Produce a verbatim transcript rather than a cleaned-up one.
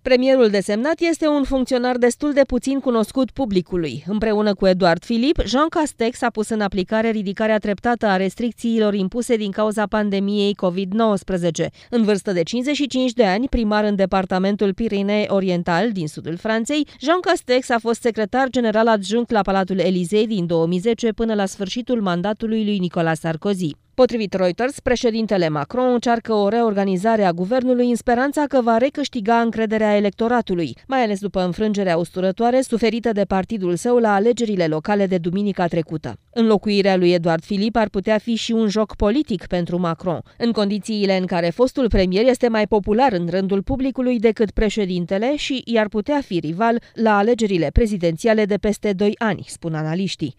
Premierul desemnat este un funcționar destul de puțin cunoscut publicului. Împreună cu Édouard Philippe, Jean Castex a pus în aplicare ridicarea treptată a restricțiilor impuse din cauza pandemiei covid nouăsprezece. În vârstă de cincizeci și cinci de ani, primar în departamentul Pyrénées Oriental din sudul Franței, Jean Castex a fost secretar general adjunct la Palatul Élysée din două mii zece până la sfârșitul mandatului lui Nicolas Sarkozy. Potrivit Reuters, președintele Macron încearcă o reorganizare a guvernului în speranța că va recâștiga încrederea electoratului, mai ales după înfrângerea usturătoare suferită de partidul său la alegerile locale de duminica trecută. Înlocuirea lui Édouard Philippe ar putea fi și un joc politic pentru Macron, în condițiile în care fostul premier este mai popular în rândul publicului decât președintele și i-ar putea fi rival la alegerile prezidențiale de peste doi ani, spun analiștii.